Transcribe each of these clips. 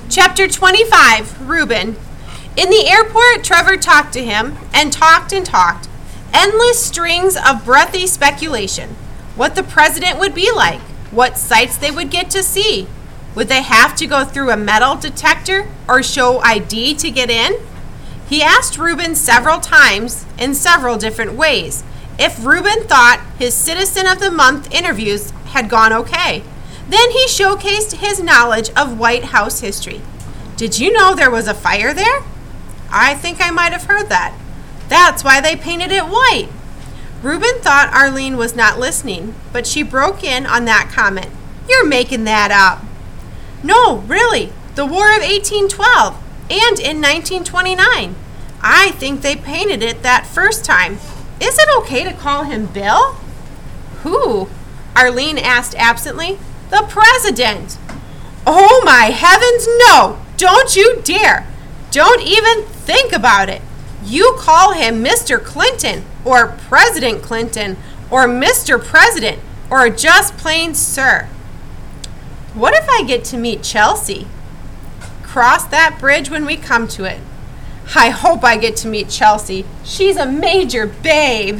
Chapter 25, Reuben. In the airport, Trevor talked to him and talked and talked. Endless strings of breathy speculation. What the president would be like. What sights they would get to see. Would they have to go through a metal detector or show ID to get in? He asked Reuben several times in several different ways if Reuben thought his Citizen of the Month interviews had gone okay. Then he showcased his knowledge of White House history. Did you know there was a fire there? I think I might have heard that. That's why they painted it white. Reuben thought Arlene was not listening, but she broke in on that comment. You're making that up. No, really, the War of 1812 and in 1929. I think they painted it that first time. Is it okay to call him Bill? Who? Arlene asked absently. The president. Oh my heavens, no! Don't you dare! Don't even think about it. You call him Mr. Clinton, or President Clinton, or Mr. President, or just plain Sir. What if I get to meet Chelsea? Cross that bridge when we come to it. I hope I get to meet Chelsea. She's a major babe.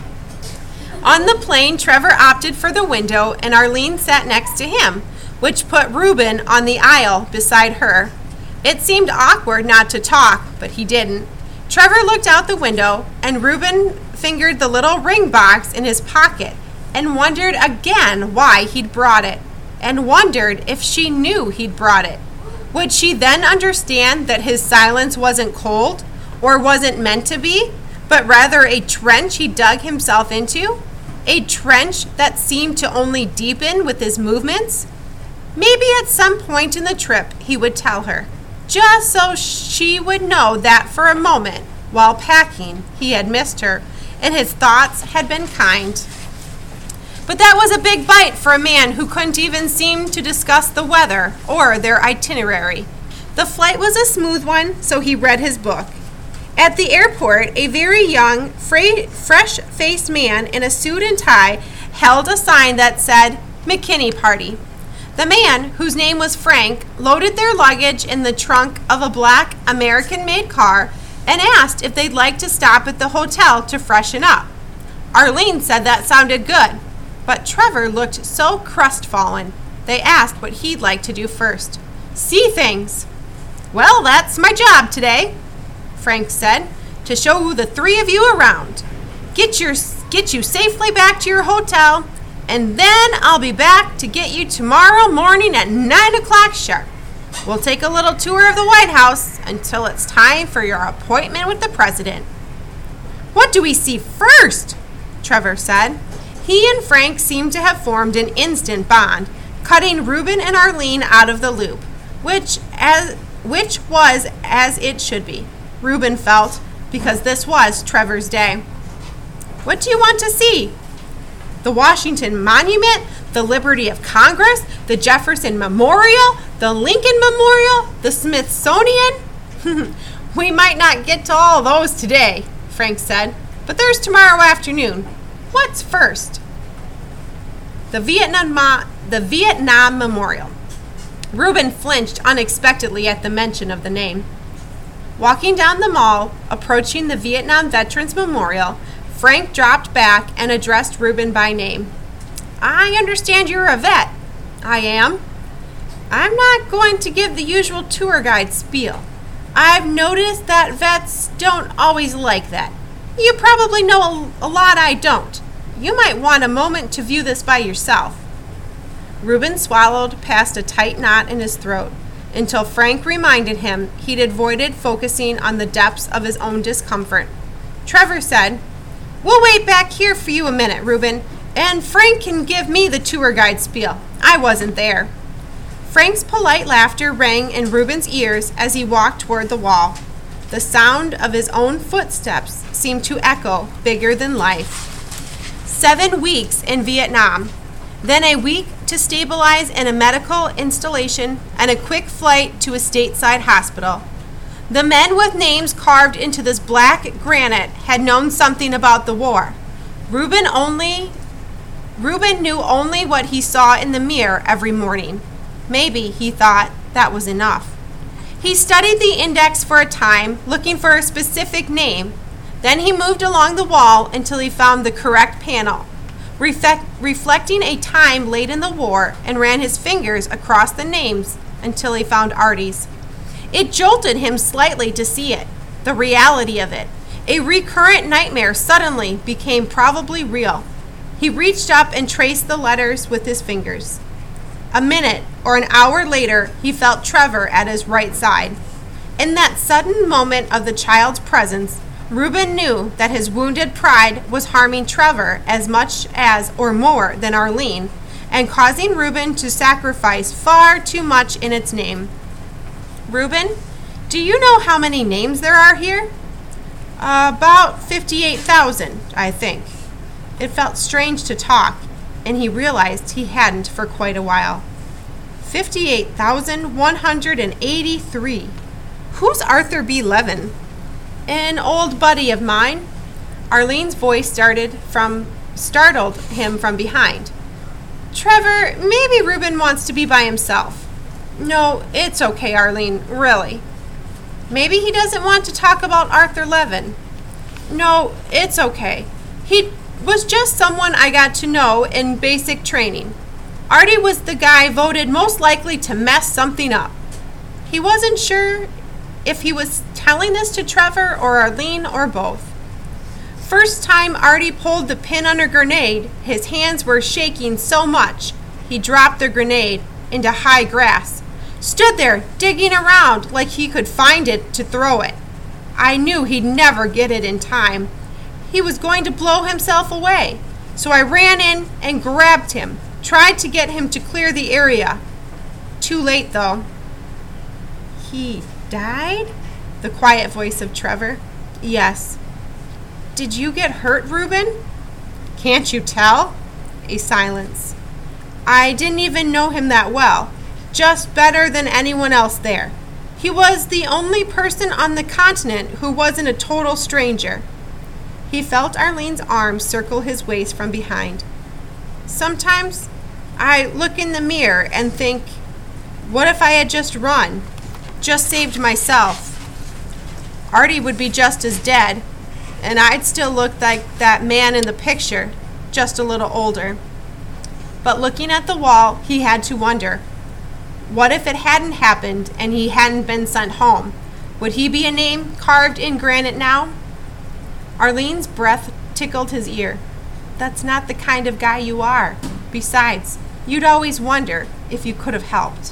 On the plane, Trevor opted for the window and Arlene sat next to him, which put Reuben on the aisle beside her. It seemed awkward not to talk, but he didn't. Trevor looked out the window and Reuben fingered the little ring box in his pocket and wondered again why he'd brought it, and wondered if she knew he'd brought it. Would she then understand that his silence wasn't cold or wasn't meant to be, but rather a trench he dug himself into? A trench that seemed to only deepen with his movements? Maybe at some point in the trip he would tell her, just so she would know that for a moment, while packing, he had missed her, and his thoughts had been kind. But that was a big bite for a man who couldn't even seem to discuss the weather or their itinerary. The flight was a smooth one, so he read his book. At the airport, a very young, fresh-faced man in a suit and tie held a sign that said, McKinney Party. The man, whose name was Frank, loaded their luggage in the trunk of a black American-made car and asked if they'd like to stop at the hotel to freshen up. Arlene said that sounded good, but Trevor looked so crestfallen. They asked what he'd like to do first. See things. Well, that's my job today, Frank said, to show the three of you around. Get you safely back to your hotel, and then I'll be back to get you tomorrow morning at 9 o'clock sharp. We'll take a little tour of the White House until it's time for your appointment with the president. What do we see first? Trevor said. He and Frank seemed to have formed an instant bond, cutting Reuben and Arlene out of the loop, which was as it should be, Reuben felt, because this was Trevor's day. What do you want to see? The Washington Monument, the Liberty of Congress, the Jefferson Memorial, the Lincoln Memorial, the Smithsonian? We might not get to all those today, Frank said, but there's tomorrow afternoon. What's first? The Vietnam Memorial. Reuben flinched unexpectedly at the mention of the name. Walking down the mall, approaching the Vietnam Veterans Memorial, Frank dropped back and addressed Reuben by name. I understand you're a vet. I am. I'm not going to give the usual tour guide spiel. I've noticed that vets don't always like that. You probably know a lot I don't. You might want a moment to view this by yourself. Reuben swallowed past a tight knot in his throat until Frank reminded him he'd avoided focusing on the depths of his own discomfort. Trevor said, We'll wait back here for you a minute, Reuben, and Frank can give me the tour guide spiel. I wasn't there. Frank's polite laughter rang in Reuben's ears as he walked toward the wall. The sound of his own footsteps seemed to echo bigger than life. 7 weeks in Vietnam, then a week to stabilize in a medical installation and a quick flight to a stateside hospital. The men with names carved into this black granite had known something about the war. Reuben knew only what he saw in the mirror every morning. Maybe, he thought, that was enough. He studied the index for a time, looking for a specific name. Then he moved along the wall until he found the correct panel, reflecting a time late in the war, and ran his fingers across the names until he found Artie's. It jolted him slightly to see it, the reality of it. A recurrent nightmare suddenly became probably real. He reached up and traced the letters with his fingers. A minute or an hour later, he felt Trevor at his right side. In that sudden moment of the child's presence, Reuben knew that his wounded pride was harming Trevor as much as or more than Arlene, and causing Reuben to sacrifice far too much in its name. Reuben, do you know how many names there are here? About 58,000, I think. It felt strange to talk, and he realized he hadn't for quite a while. 58,183. Who's Arthur B. Levin? An old buddy of mine. Arlene's voice startled him from behind. Trevor, maybe Reuben wants to be by himself. No, it's okay, Arlene, really. Maybe he doesn't want to talk about Arthur Levin. No, it's okay. He was just someone I got to know in basic training. Artie was the guy voted most likely to mess something up. He wasn't sure if he was telling this to Trevor or Arlene or both. First time Artie pulled the pin on a grenade, his hands were shaking so much he dropped the grenade into high grass. Stood there digging around like he could find it to throw it. I knew he'd never get it in time. He was going to blow himself away. So I ran in and grabbed him, tried to get him to clear the area. Too late, though. He died? The quiet voice of Trevor. Yes. Did you get hurt, Reuben? Can't you tell? A silence. I didn't even know him that well. Just better than anyone else there. He was the only person on the continent who wasn't a total stranger. He felt Arlene's arm circle his waist from behind. Sometimes I look in the mirror and think, what if I had just run? Just saved myself? Artie would be just as dead, and I'd still look like that man in the picture, just a little older. But looking at the wall, he had to wonder, what if it hadn't happened and he hadn't been sent home? Would he be a name carved in granite now? Arlene's breath tickled his ear. That's not the kind of guy you are. Besides, you'd always wonder if you could have helped.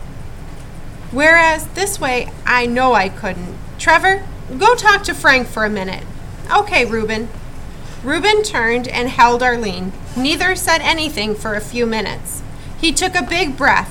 Whereas this way, I know I couldn't. Trevor, go talk to Frank for a minute. Okay, Reuben. Reuben turned and held Arlene. Neither said anything for a few minutes. He took a big breath.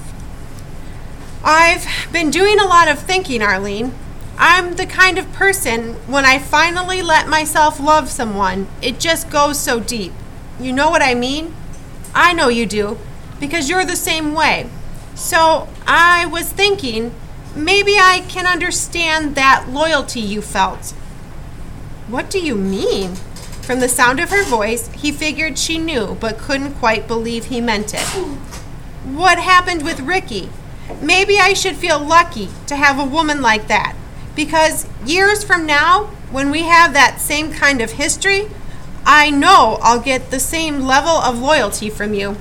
I've been doing a lot of thinking, Arlene. I'm the kind of person, when I finally let myself love someone, it just goes so deep. You know what I mean? I know you do, because you're the same way. So I was thinking, maybe I can understand that loyalty you felt. What do you mean? From the sound of her voice, he figured she knew, but couldn't quite believe he meant it. What happened with Ricky? Maybe I should feel lucky to have a woman like that, because years from now, when we have that same kind of history, I know I'll get the same level of loyalty from you.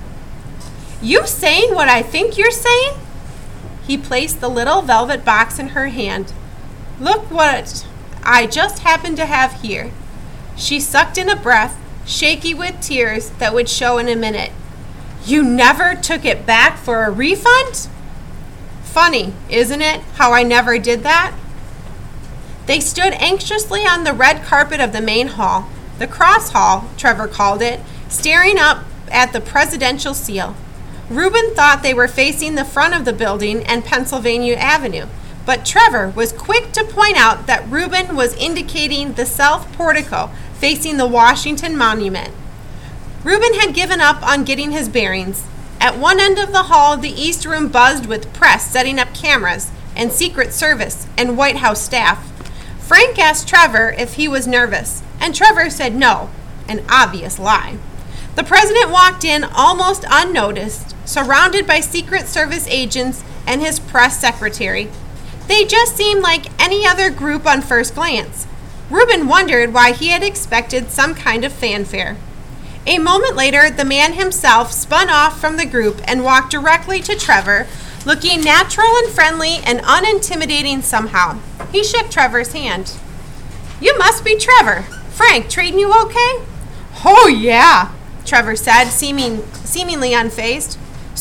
You saying what I think you're saying? He placed the little velvet box in her hand. Look what I just happened to have here. She sucked in a breath, shaky with tears that would show in a minute. You never took it back for a refund? Funny, isn't it, how I never did that? They stood anxiously on the red carpet of the main hall, the cross hall, Trevor called it, staring up at the presidential seal. Reuben thought they were facing the front of the building and Pennsylvania Avenue, but Trevor was quick to point out that Reuben was indicating the south portico facing the Washington Monument. Reuben had given up on getting his bearings. At one end of the hall, the East Room buzzed with press setting up cameras and Secret Service and White House staff. Frank asked Trevor if he was nervous, and Trevor said no, an obvious lie. The president walked in almost unnoticed, surrounded by Secret Service agents and his press secretary. They just seemed like any other group on first glance. Reuben wondered why he had expected some kind of fanfare. A moment later, the man himself spun off from the group and walked directly to Trevor, looking natural and friendly and unintimidating somehow. He shook Trevor's hand. "You must be Trevor. Frank, treating you okay?" "Oh, yeah," Trevor said, seemingly unfazed.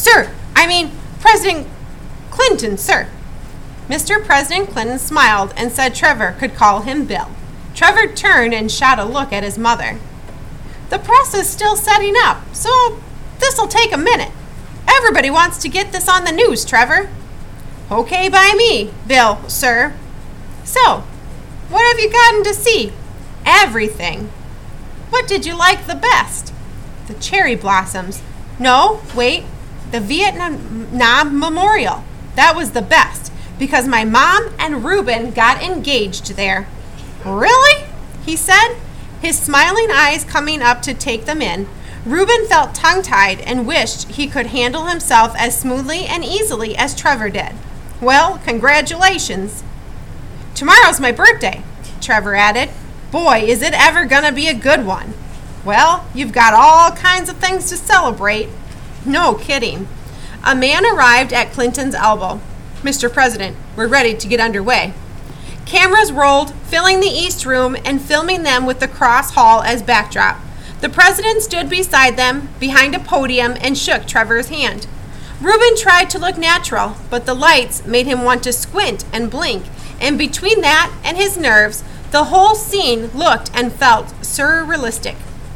President Clinton, sir." Mr. President Clinton smiled and said Trevor could call him Bill. Trevor turned and shot a look at his mother. "The press is still setting up, so this'll take a minute. Everybody wants to get this on the news, Trevor." "Okay by me, Bill, sir." "So, what have you gotten to see?" "Everything." "What did you like the best?" "The cherry blossoms. No, wait, the Vietnam Memorial. That was the best, because my mom and Reuben got engaged there." "Really?" he said, his smiling eyes coming up to take them in. Reuben felt tongue-tied and wished he could handle himself as smoothly and easily as Trevor did. "Well, congratulations." "Tomorrow's my birthday," Trevor added. "Boy, is it ever gonna be a good one." "Well, you've got all kinds of things to celebrate." "No kidding." A man arrived at Clinton's elbow. "Mr. President, we're ready to get underway." Cameras rolled, filling the East Room and filming them with the Cross Hall as backdrop. The president stood beside them, behind a podium, and shook Trevor's hand. Reuben tried to look natural, but the lights made him want to squint and blink, and between that and his nerves, the whole scene looked and felt surrealistic.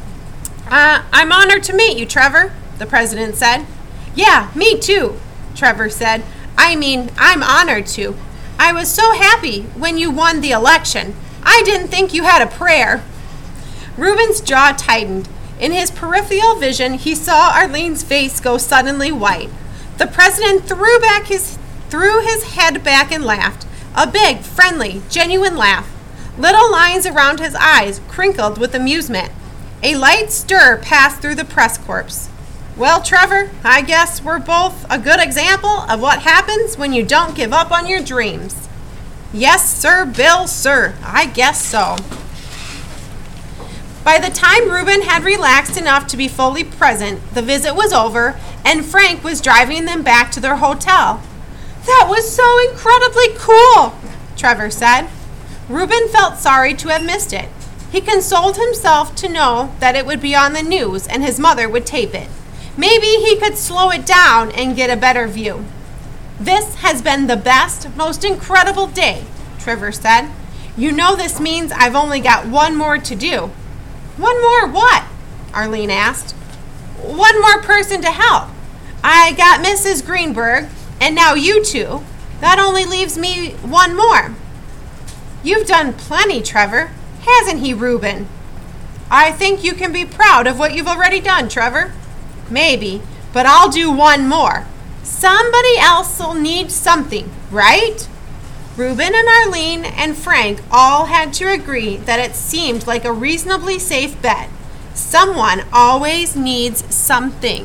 "I'm honored to meet you, Trevor," the president said. "Yeah, me too," Trevor said. I'm honored to. I was so happy when you won the election. I didn't think you had a prayer." Reuben's jaw tightened. In his peripheral vision, he saw Arlene's face go suddenly white. The president threw his head back and laughed. A big, friendly, genuine laugh. Little lines around his eyes crinkled with amusement. A light stir passed through the press corps. "Well, Trevor, I guess we're both a good example of what happens when you don't give up on your dreams." "Yes, sir, Bill, sir. I guess so." By the time Reuben had relaxed enough to be fully present, the visit was over, and Frank was driving them back to their hotel. "That was so incredibly cool," Trevor said. Reuben felt sorry to have missed it. He consoled himself to know that it would be on the news and his mother would tape it. Maybe he could slow it down and get a better view. "This has been the best, most incredible day," Trevor said. "You know this means I've only got one more to do." "One more what?" Arlene asked. "One more person to help. I got Mrs. Greenberg, and now you two. That only leaves me one more." "You've done plenty, Trevor. Hasn't he, Reuben?" "I think you can be proud of what you've already done, Trevor." "Maybe, but I'll do one more. Somebody else'll need something, right?" Reuben and Arlene and Frank all had to agree that it seemed like a reasonably safe bet. Someone always needs something.